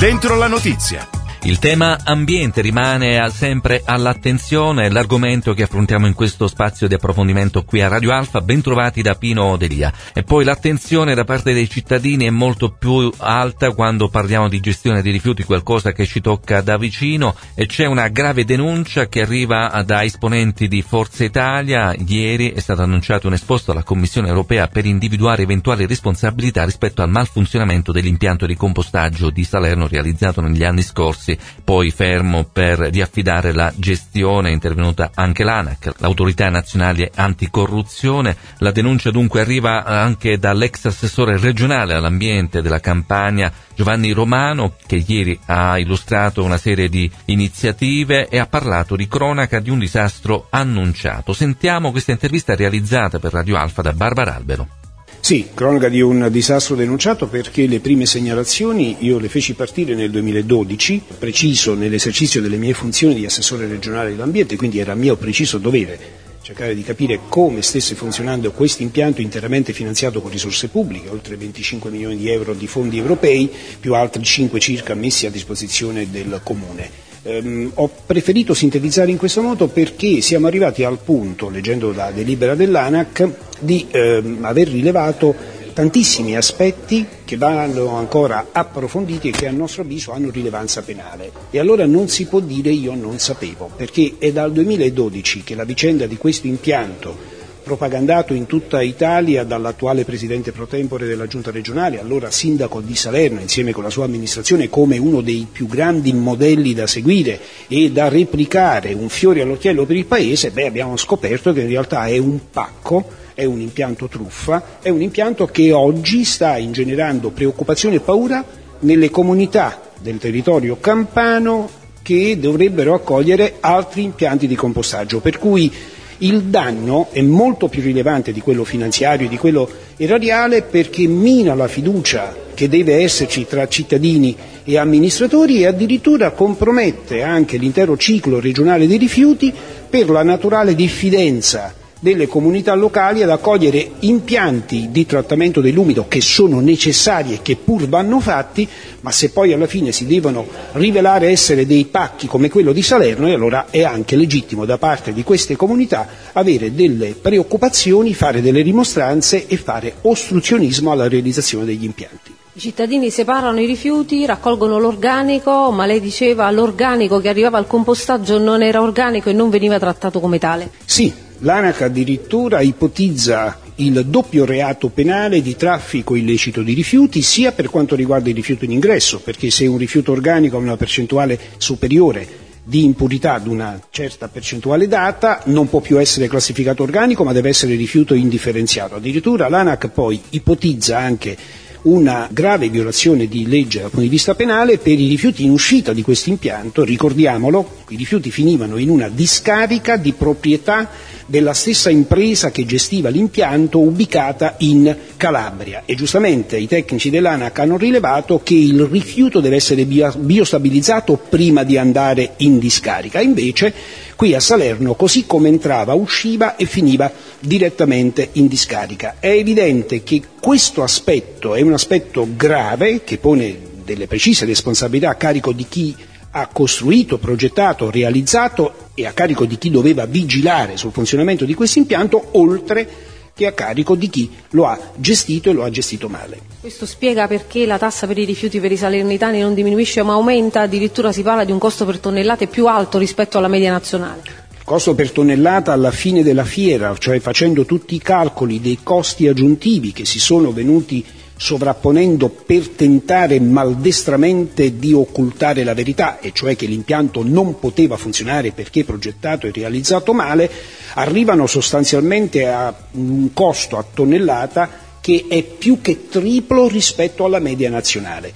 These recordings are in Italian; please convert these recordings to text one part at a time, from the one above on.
Dentro la notizia. Il tema ambiente rimane sempre all'attenzione, l'argomento che affrontiamo in questo spazio di approfondimento qui a Radio Alfa. Ben trovati da Pino Delia. E poi l'attenzione da parte dei cittadini è molto più alta quando parliamo di gestione dei rifiuti, qualcosa che ci tocca da vicino, e c'è una grave denuncia che arriva da esponenti di Forza Italia. Ieri è stato annunciato un esposto alla Commissione europea per individuare eventuali responsabilità rispetto al malfunzionamento dell'impianto di compostaggio di Salerno realizzato negli anni scorsi, poi fermo per riaffidare la gestione. È intervenuta anche l'ANAC, l'Autorità Nazionale Anticorruzione. La denuncia dunque arriva anche dall'ex assessore regionale all'ambiente della Campania, Giovanni Romano, che ieri ha illustrato una serie di iniziative e ha parlato di cronaca di un disastro annunciato. Sentiamo questa intervista realizzata per Radio Alfa da Barbara Albero. Sì, cronaca di un disastro denunciato perché le prime segnalazioni io le feci partire nel 2012, preciso nell'esercizio delle mie funzioni di assessore regionale dell'ambiente, quindi era mio preciso dovere cercare di capire come stesse funzionando questo impianto interamente finanziato con risorse pubbliche, oltre 25 milioni di euro di fondi europei, più altri 5 circa messi a disposizione del Comune. Ho preferito sintetizzare in questo modo perché siamo arrivati al punto, leggendo la delibera dell'ANAC, di aver rilevato tantissimi aspetti che vanno ancora approfonditi e che a nostro avviso hanno rilevanza penale. E allora non si può dire io non sapevo, perché è dal 2012 che la vicenda di questo impianto, propagandato in tutta Italia dall'attuale presidente pro tempore della giunta regionale, allora sindaco di Salerno, insieme con la sua amministrazione, come uno dei più grandi modelli da seguire e da replicare, un fiore all'occhiello per il paese, abbiamo scoperto che in realtà è un pacco, è un impianto truffa, è un impianto che oggi sta ingenerando preoccupazione e paura nelle comunità del territorio campano che dovrebbero accogliere altri impianti di compostaggio, per cui il danno è molto più rilevante di quello finanziario e di quello erariale, perché mina la fiducia che deve esserci tra cittadini e amministratori e addirittura compromette anche l'intero ciclo regionale dei rifiuti per la naturale diffidenza delle comunità locali ad accogliere impianti di trattamento dell'umido che sono necessari e che pur vanno fatti, ma se poi alla fine si devono rivelare essere dei pacchi come quello di Salerno, e allora è anche legittimo da parte di queste comunità avere delle preoccupazioni, fare delle rimostranze e fare ostruzionismo alla realizzazione degli impianti. I cittadini separano i rifiuti, raccolgono l'organico, ma lei diceva l'organico che arrivava al compostaggio non era organico e non veniva trattato come tale. Sì, l'ANAC addirittura ipotizza il doppio reato penale di traffico illecito di rifiuti, sia per quanto riguarda il rifiuto in ingresso, perché se un rifiuto organico ha una percentuale superiore di impurità ad una certa percentuale data non può più essere classificato organico, ma deve essere rifiuto indifferenziato. Addirittura l'ANAC poi ipotizza anche una grave violazione di legge dal punto di vista penale per i rifiuti in uscita di questo impianto. Ricordiamolo, i rifiuti finivano in una discarica di proprietà della stessa impresa che gestiva l'impianto, ubicata in Calabria, e giustamente i tecnici dell'ANAC hanno rilevato che il rifiuto deve essere biostabilizzato prima di andare in discarica. Invece qui a Salerno, così come entrava, usciva e finiva direttamente in discarica. È evidente che questo aspetto è un aspetto grave che pone delle precise responsabilità a carico di chi ha costruito, progettato, realizzato e a carico di chi doveva vigilare sul funzionamento di questo impianto, oltre che a carico di chi lo ha gestito e lo ha gestito male. Questo spiega perché la tassa per i rifiuti per i salernitani non diminuisce ma aumenta, addirittura si parla di un costo per tonnellate più alto rispetto alla media nazionale. Il costo per tonnellata alla fine della fiera, cioè facendo tutti i calcoli dei costi aggiuntivi che si sono venuti sovrapponendo per tentare maldestramente di occultare la verità, e cioè che l'impianto non poteva funzionare perché progettato e realizzato male, arrivano sostanzialmente a un costo a tonnellata che è più che triplo rispetto alla media nazionale.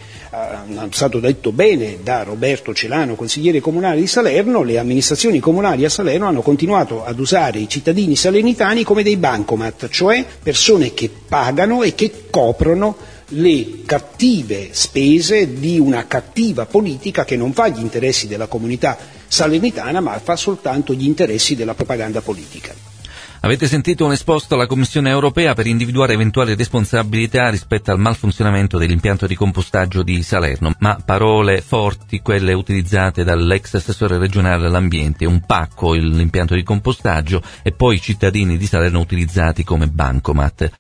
È stato detto bene da Roberto Celano, consigliere comunale di Salerno: le amministrazioni comunali a Salerno hanno continuato ad usare i cittadini salernitani come dei bancomat, cioè persone che pagano e che coprono le cattive spese di una cattiva politica che non fa gli interessi della comunità salernitana, ma fa soltanto gli interessi della propaganda politica. Avete sentito un esposto alla Commissione europea per individuare eventuali responsabilità rispetto al malfunzionamento dell'impianto di compostaggio di Salerno, ma parole forti quelle utilizzate dall'ex assessore regionale all'ambiente, un pacco l'impianto di compostaggio e poi i cittadini di Salerno utilizzati come bancomat.